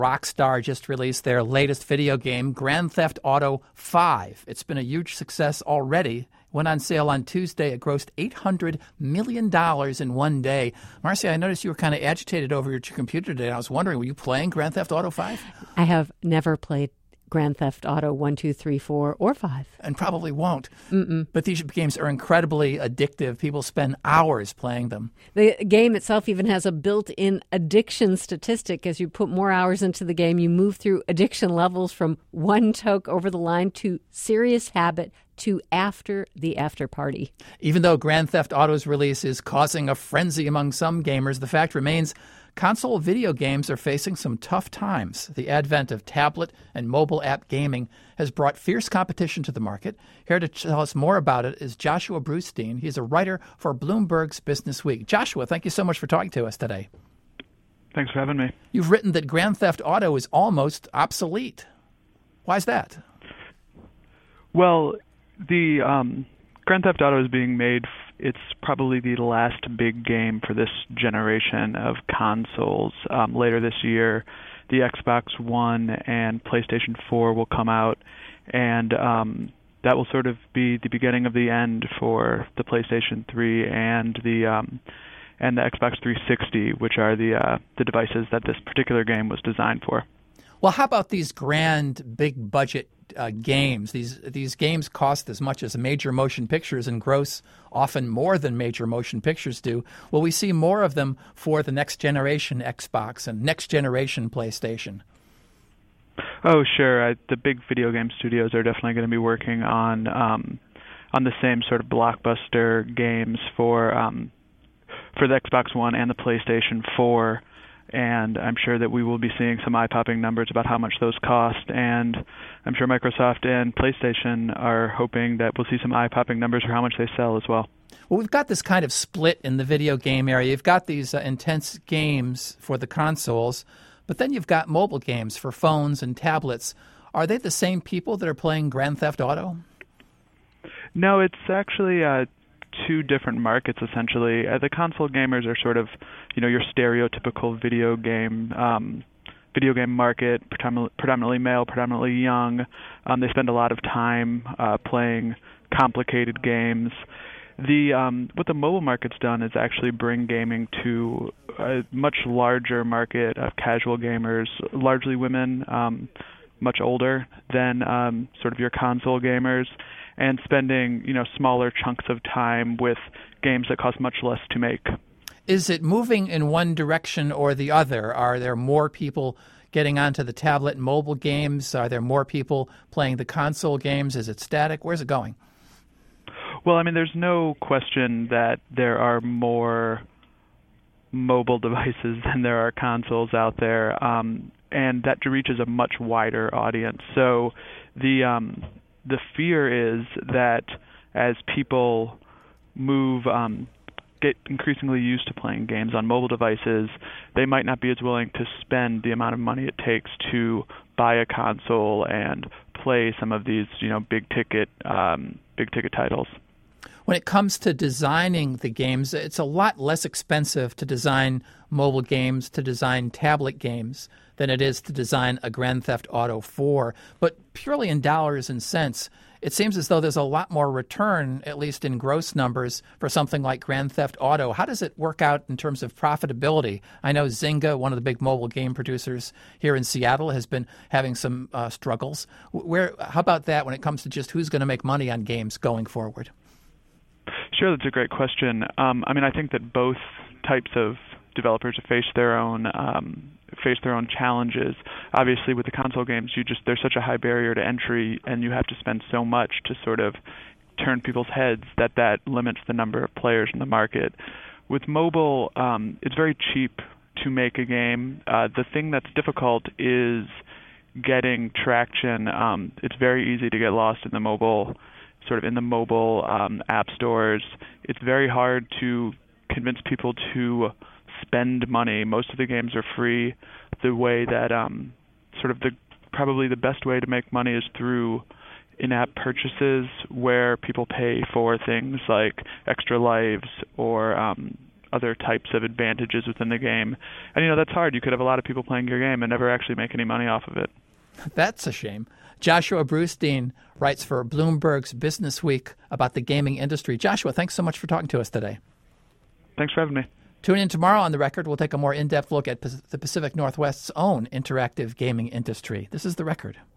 Rockstar just released their latest video game, Grand Theft Auto 5. It's been a huge success already. Went on sale on Tuesday. It grossed $800 million in one day. Marcia, I noticed you were kind of agitated over your computer today. I was wondering, were you playing Grand Theft Auto 5? I have never played Grand Theft Auto 1, 2, 3, 4, or 5. And probably won't. But these games are incredibly addictive. People spend hours playing them. The game itself even has a built-in addiction statistic. As you put more hours into the game, you move through addiction levels from one toke over the line to serious habit to after the after party. Even though Grand Theft Auto's release is causing a frenzy among some gamers, the fact remains console video games are facing some tough times. The advent of tablet and mobile app gaming has brought fierce competition to the market. Here to tell us more about it is Joshua Brustein. He's a writer for Bloomberg's Business Week. Joshua, thank you so much for talking to us today. Thanks for having me. You've written that Grand Theft Auto is almost obsolete. Why is that? Well, the Grand Theft Auto is being made. It's probably the last big game for this generation of consoles. Later this year, the Xbox One and PlayStation 4 will come out, and that will sort of be the beginning of the end for the PlayStation 3 and the Xbox 360, which are the devices that this particular game was designed for. Well, how about these grand, big-budget games? These games cost as much as major motion pictures and gross often more than major motion pictures do. Will we see more of them for the next generation Xbox and next generation PlayStation? Oh, sure. The big video game studios are definitely going to be working on the same sort of blockbuster games for the Xbox One and the PlayStation 4. And I'm sure that we will be seeing some eye-popping numbers about how much those cost. And I'm sure Microsoft and PlayStation are hoping that we'll see some eye-popping numbers for how much they sell as well. Well, we've got this kind of split in the video game area. You've got these intense games for the consoles, but then you've got mobile games for phones and tablets. Are they the same people that are playing Grand Theft Auto? No, it's actually two different markets, essentially. The console gamers are sort of, your stereotypical video game market, predominantly male, predominantly young. They spend a lot of time playing complicated games. What the mobile market's done is actually bring gaming to a much larger market of casual gamers, largely women, much older than sort of your console gamers, and spending smaller chunks of time with games that cost much less to make. Is it moving in one direction or the other? Are there more people getting onto the tablet and mobile games? Are there more people playing the console games? Is it static? Where's it going? Well, I mean, there's no question that there are more mobile devices than there are consoles out there, and that reaches a much wider audience. So the fear is that as people get increasingly used to playing games on mobile devices, they might not be as willing to spend the amount of money it takes to buy a console and play some of these, big ticket titles. When it comes to designing the games, it's a lot less expensive to design mobile games, to design tablet games, than it is to design a Grand Theft Auto 4. But purely in dollars and cents, it seems as though there's a lot more return, at least in gross numbers, for something like Grand Theft Auto. How does it work out in terms of profitability? I know Zynga, one of the big mobile game producers here in Seattle, has been having some struggles. How about that when it comes to just who's going to make money on games going forward? Sure, that's a great question. I think that both types of developers face their own challenges. Obviously, with the console games, there's such a high barrier to entry, and you have to spend so much to sort of turn people's heads that limits the number of players in the market. With mobile, it's very cheap to make a game. The thing that's difficult is getting traction. It's very easy to get lost in the mobile app stores. It's very hard to convince people to spend money. Most of the games are free. The way that probably the best way to make money is through in-app purchases, where people pay for things like extra lives or other types of advantages within the game. And that's hard. You could have a lot of people playing your game and never actually make any money off of it. That's a shame. Joshua Brustein writes for Bloomberg's Business Week about the gaming industry. Joshua, thanks so much for talking to us today. Thanks for having me. Tune in tomorrow on The Record. We'll take a more in-depth look at the Pacific Northwest's own interactive gaming industry. This is The Record.